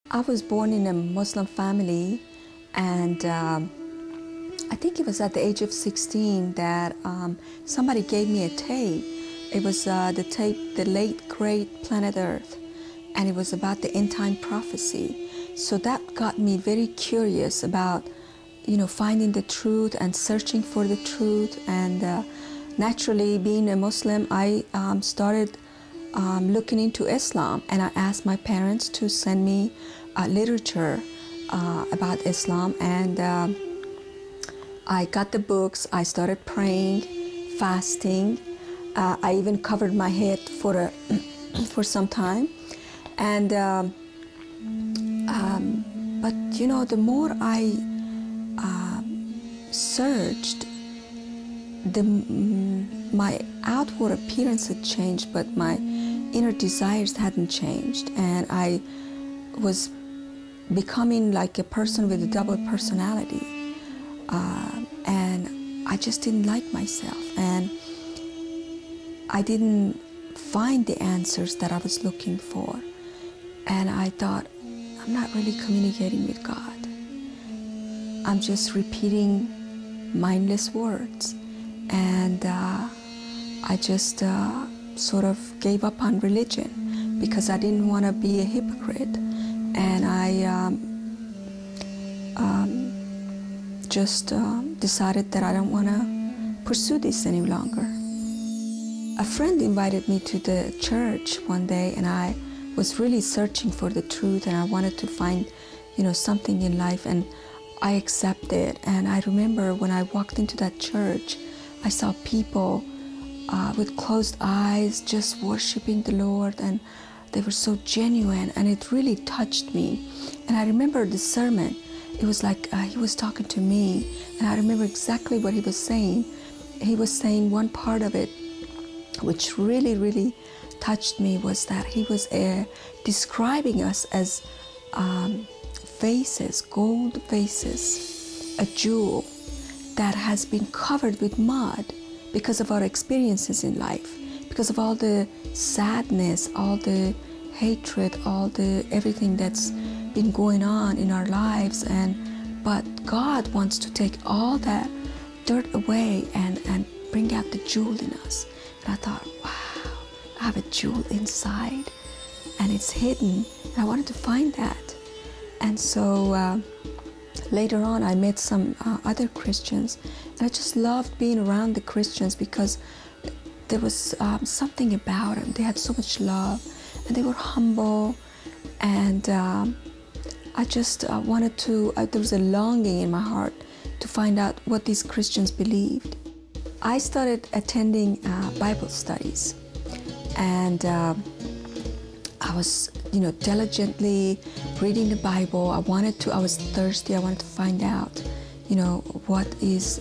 I was born in a Muslim family, and I think it was at the age of 16 that somebody gave me a tape. It was the tape, The Late Great Planet Earth, and it was about the end time prophecy. So that got me very curious about, finding the truth and searching for the truth. And naturally, being a Muslim, I started looking into Islam, and I asked my parents to send me literature about Islam, and I got the books. I started praying, fasting. I even covered my head for some time, and but the more I searched, my outward appearance had changed, but my inner desires hadn't changed, and I was becoming like a person with a double personality, and I just didn't like myself, and I didn't find the answers that I was looking for, and I thought, I'm not really communicating with God. I'm just repeating mindless words, and I just sort of gave up on religion because I didn't want to be a hypocrite, and I just decided that I don't want to pursue this any longer. A friend invited me to the church one day, and I was really searching for the truth, and I wanted to find, something in life, and I accepted. And I remember when I walked into that church, I saw people with closed eyes just worshiping the Lord, and they were so genuine, and it really touched me. And I remember the sermon. It was like he was talking to me, and I remember exactly what he was saying. He was saying one part of it, which really, really touched me, was that he was describing us as vases, gold vases, a jewel that has been covered with mud because of our experiences in life, because of all the sadness, all the hatred, all the everything that's been going on in our lives, but God wants to take all that dirt away and bring out the jewel in us. And I thought, wow, I have a jewel inside, and it's hidden, and I wanted to find that. And so later on, I met some other Christians, and I just loved being around the Christians because there was something about them. They had so much love, and they were humble, and I just wanted to, there was a longing in my heart to find out what these Christians believed. I started attending Bible studies, and I was, diligently reading the Bible. I was thirsty. I wanted to find out, what is,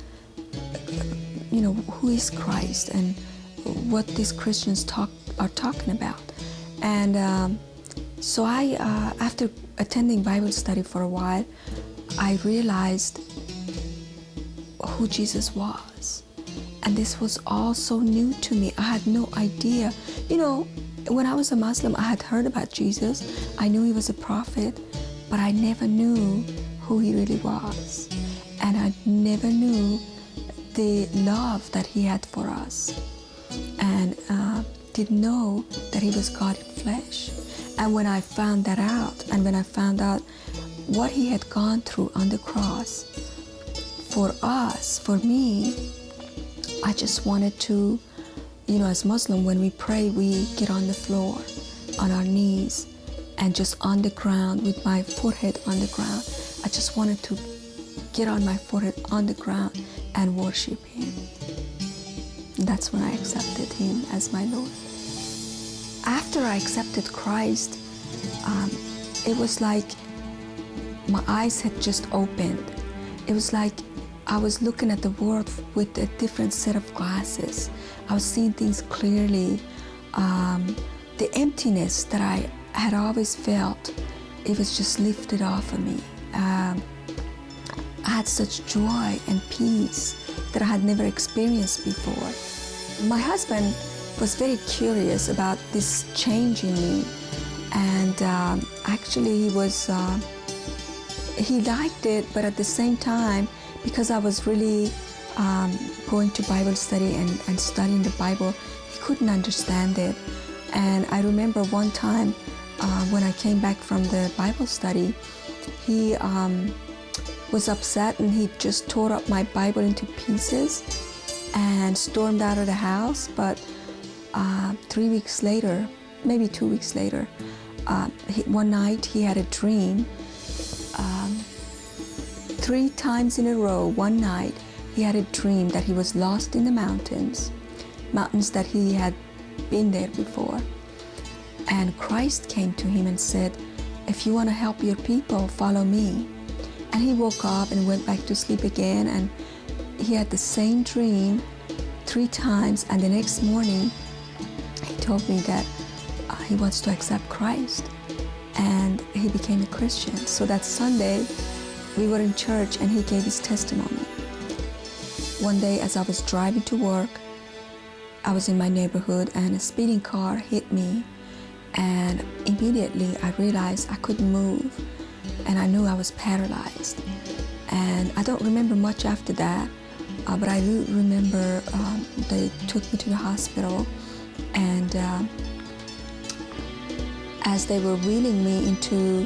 who is Christ, and what these Christians are talking about. And so I, after attending Bible study for a while, I realized who Jesus was. And this was all so new to me. I had no idea. When I was a Muslim, I had heard about Jesus. I knew he was a prophet, but I never knew who he really was. And I never knew the love that he had for us, and didn't know that he was God in flesh. And when I found that out, and when I found out what he had gone through on the cross for us, for me, I just wanted to, as Muslim, when we pray, we get on the floor, on our knees, and just on the ground, with my forehead on the ground. I just wanted to get on my forehead on the ground and worship him. That's when I accepted him as my Lord. After I accepted Christ, it was like my eyes had just opened. It was like I was looking at the world with a different set of glasses. I was seeing things clearly. The emptiness that I had always felt, it was just lifted off of me. I had such joy and peace that I had never experienced before. My husband was very curious about this change in me, And actually he liked it, but at the same time, because I was really going to Bible study and studying the Bible, he couldn't understand it. And I remember one time when I came back from the Bible study, he was upset and he just tore up my Bible into pieces and stormed out of the house. But 3 weeks later, maybe 2 weeks later, one night he had a dream. 3 times in a row, one night, he had a dream that he was lost in the mountains that he had been there before. And Christ came to him and said, "If you want to help your people, follow me." And he woke up and went back to sleep again, and he had the same dream 3 times. And the next morning, he told me that he wants to accept Christ, and he became a Christian. So that Sunday, we were in church and he gave his testimony. One day as I was driving to work, I was in my neighborhood and a speeding car hit me, and immediately I realized I couldn't move, and I knew I was paralyzed. And I don't remember much after that, but I do remember they took me to the hospital, and as they were wheeling me into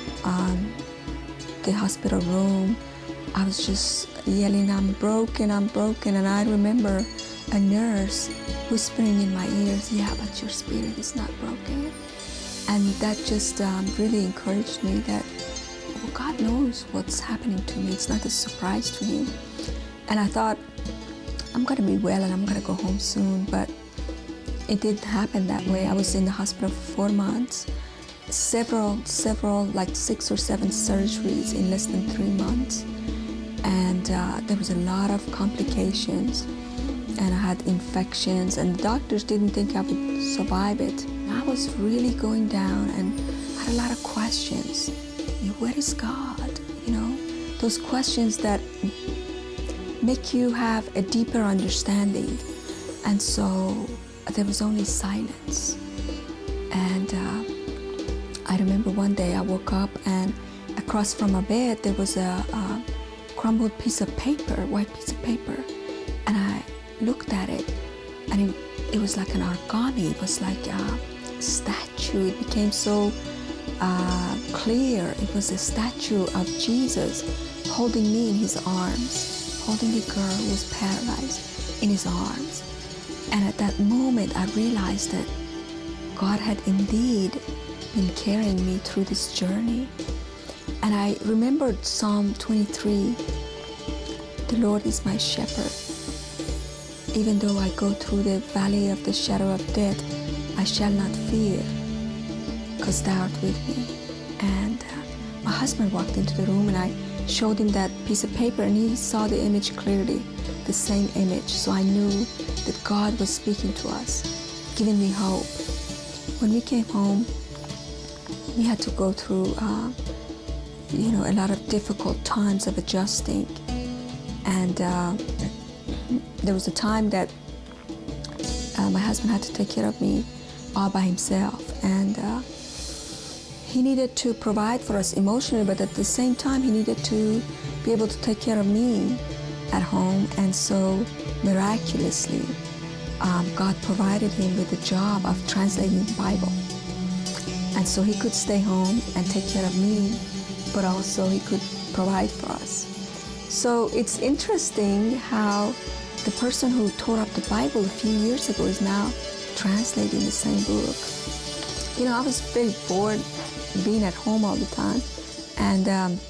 the hospital room, I was just yelling, I'm broken, and I remember a nurse whispering in my ears, "Yeah, but your spirit is not broken." And that just really encouraged me that God knows what's happening to me. It's not a surprise to him. And I thought, I'm going to be well and I'm going to go home soon, but it didn't happen that way. I was in the hospital for 4 months, several, like 6 or 7 surgeries in less than 3 months. And there was a lot of complications, and I had infections, and the doctors didn't think I would survive it. I was really going down and had a lot of questions. Where is God? Those questions that make you have a deeper understanding. And so there was only silence. And I remember one day I woke up, and across from my bed there was a crumbled piece of paper, white piece of paper. And I looked at it, and it was like an origami. It was like a statue. It became so clear. It was a statue of Jesus holding me in his arms, holding a girl who was paralyzed in his arms. And at that moment, I realized that God had indeed been carrying me through this journey. And I remembered Psalm 23, "The Lord is my shepherd. Even though I go through the valley of the shadow of death, I shall not fear, because thou art with me." And my husband walked into the room, and I showed him that piece of paper, and he saw the image clearly, the same image. So I knew that God was speaking to us, giving me hope. When we came home, we had to go through a lot of difficult times of adjusting. And there was a time that my husband had to take care of me all by himself, and he needed to provide for us emotionally, but at the same time he needed to be able to take care of me at home. And so miraculously God provided him with the job of translating the Bible, and so he could stay home and take care of me, but also he could provide for us. So it's interesting how the person who tore up the Bible a few years ago is now translating the same book. I was very bored being at home all the time, and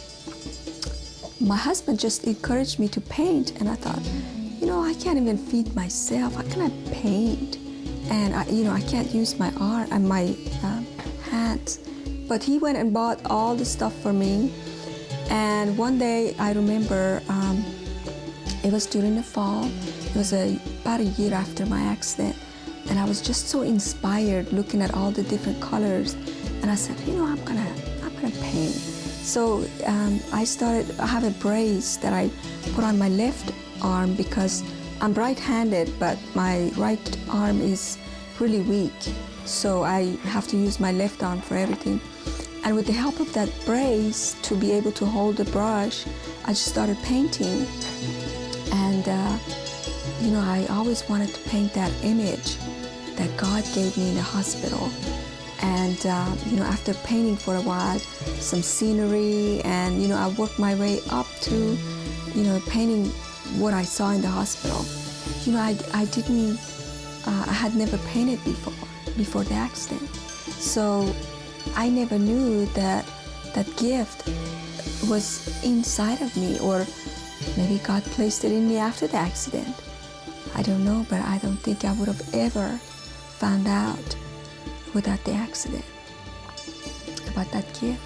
my husband just encouraged me to paint, and I thought, I can't even feed myself. How can I paint? And I can't use my arm and my hands. But he went and bought all the stuff for me. And one day I remember it was during the fall. It was about a year after my accident, and I was just so inspired looking at all the different colors. And I said, I'm gonna paint. So I have a brace that I put on my left arm because I'm right-handed, but my right arm is really weak. so I have to use my left arm for everything. And with the help of that brace to be able to hold the brush, I just started painting. And you know, I always wanted to paint that image that God gave me in the hospital. And you know, after painting for a while, some scenery, and you know, I worked my way up to, you know, painting what I saw in the hospital. You know, I had never painted before the accident. So I never knew that that gift was inside of me, or maybe God placed it in me after the accident. I don't know, but I don't think I would have ever found out without the accident about that gift.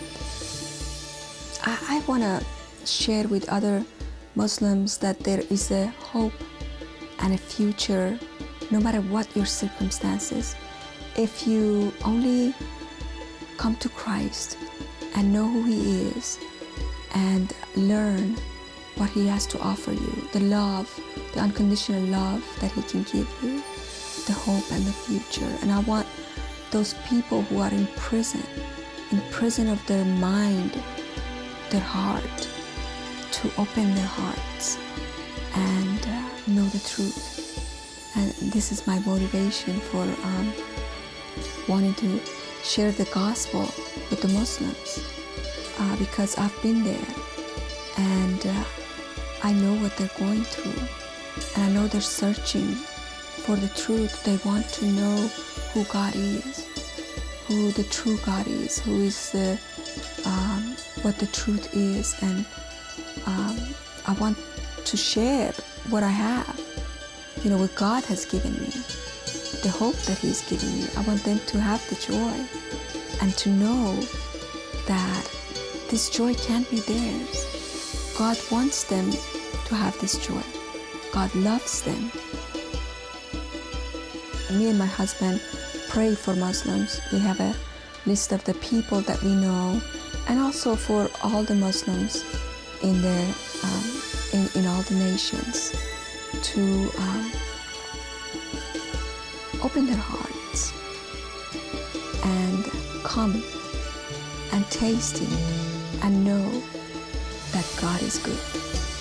I want to share with other Muslims that there is a hope and a future, no matter what your circumstances. If you only come to Christ and know who He is and learn what He has to offer you, the love, the unconditional love that He can give you, the hope and the future. And I want those people who are in prison of their mind, their heart, to open their hearts and know the truth. And this is my motivation for wanting to share the gospel with the Muslims, because I've been there, and I know what they're going through, and I know they're searching for the truth. They want to know who God is, who the true God is, who is the what the truth is. And I want to share what I have, you know, what God has given me, the hope that He's given me. I want them to have the joy and to know that this joy can be theirs. God wants them to have this joy. God loves them. Me and my husband pray for Muslims. We have a list of the people that we know, and also for all the Muslims in all the nations, to open their hearts and come and taste it and know that God is good.